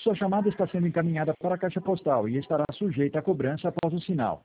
Sua chamada está sendo encaminhada para a caixa postal e estará sujeita a cobrança após o sinal.